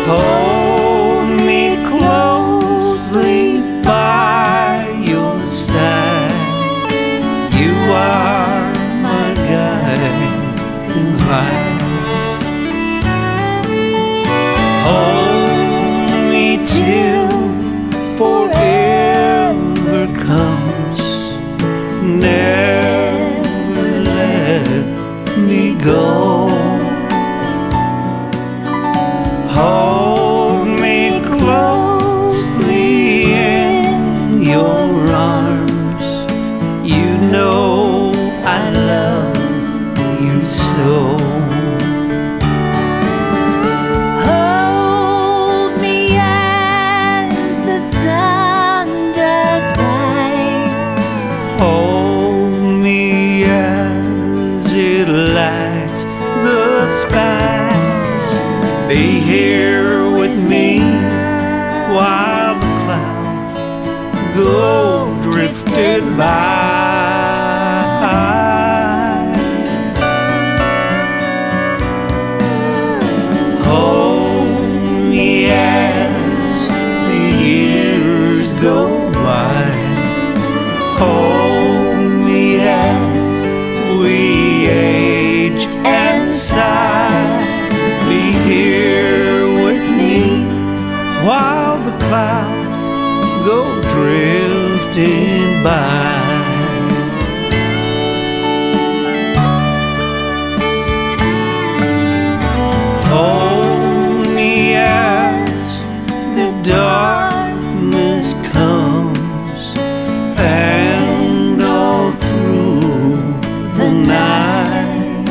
Hold me closely by your side. You are my guiding light. Hold me till forever comes. Never let me go. Hold me closely in your arms. You know I love you so. Hold me as the sun does rise. Hold me as it lights the skies. Be here with me while the clouds go drifting by. Hold me as the years go by. Hold me as we age and sigh. Be here with me while the clouds go drifting by. Hold me as the darkness comes, and all through the night.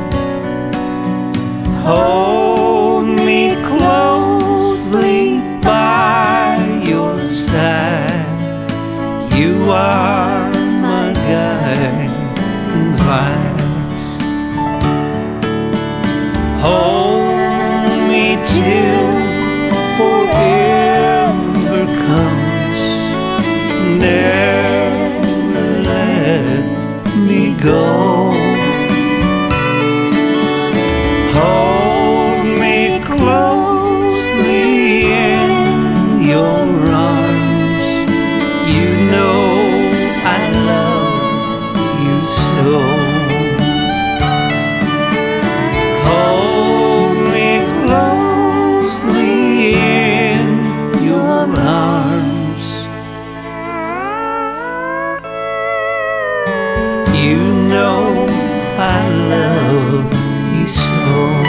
Hold me closely by your side. You are my guiding light. Hold me till forever comes. Never let me go. Hold me closely in your arms. You know I love you so. Hold me closely in your arms. You know I love you so.